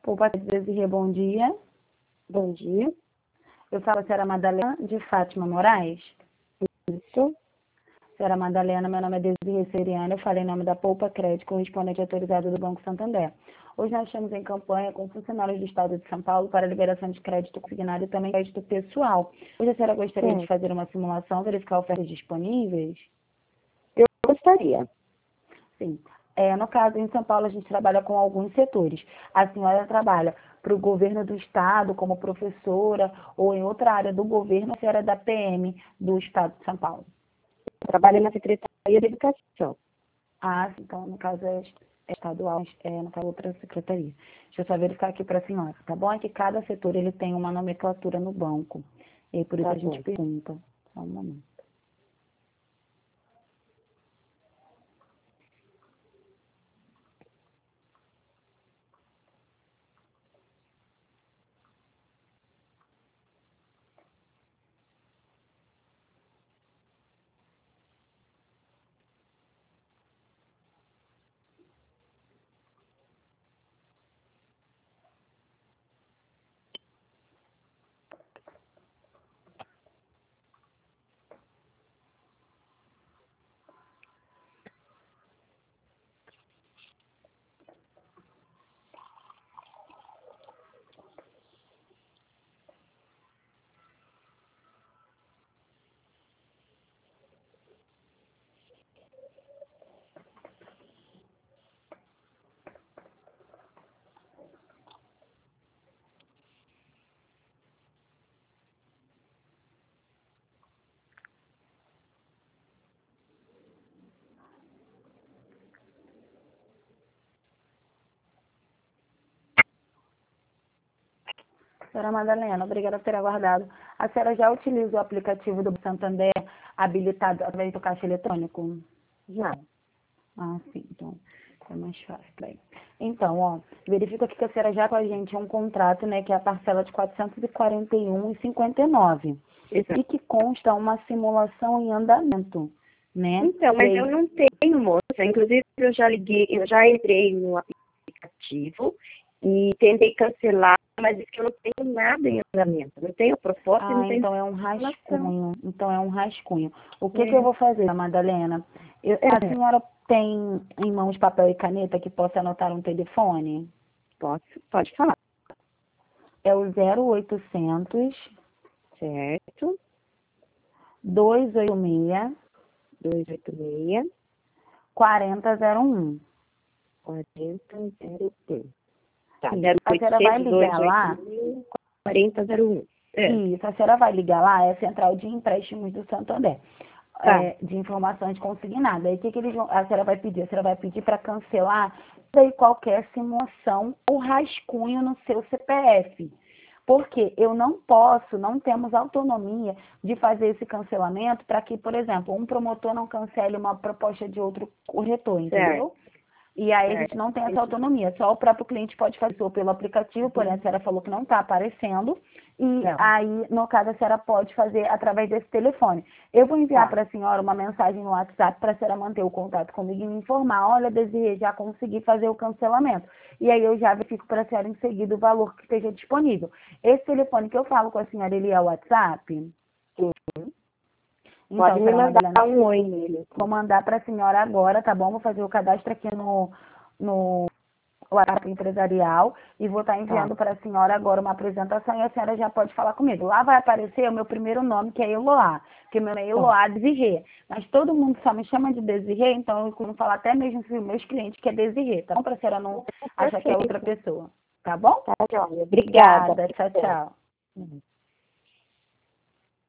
Opa, Desirê, bom dia. Bom dia. Eu falo a senhora Madalena de Fátima Moraes. Isso. Senhora Madalena, meu nome é Desirê Seriana, eu falo em nome da Poupa Crédito, correspondente autorizado do Banco Santander. Hoje nós estamos em campanha com funcionários do Estado de São Paulo para liberação de crédito consignado e também crédito pessoal. Hoje a senhora gostaria de fazer uma simulação, verificar ofertas disponíveis? Eu gostaria. Sim. No caso, em São Paulo, a gente trabalha com alguns setores. A senhora trabalha para o governo do Estado como professora ou em outra área do governo, a senhora é da PM do Estado de São Paulo? Trabalho na Secretaria de Educação. Ah, então, no caso, é estadual, no caso, outra secretaria. Deixa eu só verificar aqui para a senhora, tá bom? É que cada setor ele tem uma nomenclatura no banco. E aí, por isso Tá a gente bom. pergunta. Só um momento. Senhora Madalena, obrigada por ter aguardado. A senhora já utiliza o aplicativo do Santander habilitado através do caixa eletrônico? Já. Ah, sim, então é mais fácil. Bem. Então, verifica aqui que a senhora já com a gente é um contrato, né, que é a parcela de R$ 441,59. Exato. E que consta uma simulação em andamento, né? Então, mas eu não tenho, moça. Inclusive, eu já entrei no aplicativo e tentei cancelar, mas diz que eu não tenho nada em andamento. Não tenho proposta e não tenho Então é um rascunho. Então é um rascunho. O que É. que eu vou fazer, Madalena? A senhora tem em mãos papel e caneta que possa anotar um telefone? Pode falar. É o 0800 Certo. 286 286 4001. 4001. Tá, Isso. A senhora vai 0800 ligar lá. 286 4001. Isso, a senhora vai ligar lá, é a Central de Empréstimos do Santander. Tá. De informações consignadas. Aí o que eles vão, a senhora vai pedir? A senhora vai pedir para cancelar daí qualquer simulação ou rascunho no seu CPF. Porque eu não temos autonomia de fazer esse cancelamento para que, por exemplo, um promotor não cancele uma proposta de outro corretor, entendeu? E aí a gente não tem essa autonomia, só o próprio cliente pode fazer ou pelo aplicativo, porém a senhora falou que não está aparecendo, e aí, no caso, a senhora pode fazer através desse telefone. Eu vou enviar para a senhora uma mensagem no WhatsApp para a senhora manter o contato comigo e me informar, olha, Desirê, já consegui fazer o cancelamento. E aí eu já verifico para a senhora em seguida o valor que esteja disponível. Esse telefone que eu falo com a senhora, ele é o WhatsApp? Sim. Então, Pode me mandar Madalena, um oi nele. vou mandar para a senhora agora, tá bom? Vou fazer o cadastro aqui no WhatsApp empresarial e vou estar enviando para a senhora agora uma apresentação e a senhora já pode falar comigo. Lá vai aparecer o meu primeiro nome, que é Eloá, porque meu nome é Eloá Desirê. Mas todo mundo só me chama de Desirê, então eu costumo falar até mesmo para os meus clientes que é Desirê, tá bom? Para a senhora não achar que é outra pessoa, tá bom? Tá, joia. Obrigada. Tchau, tchau.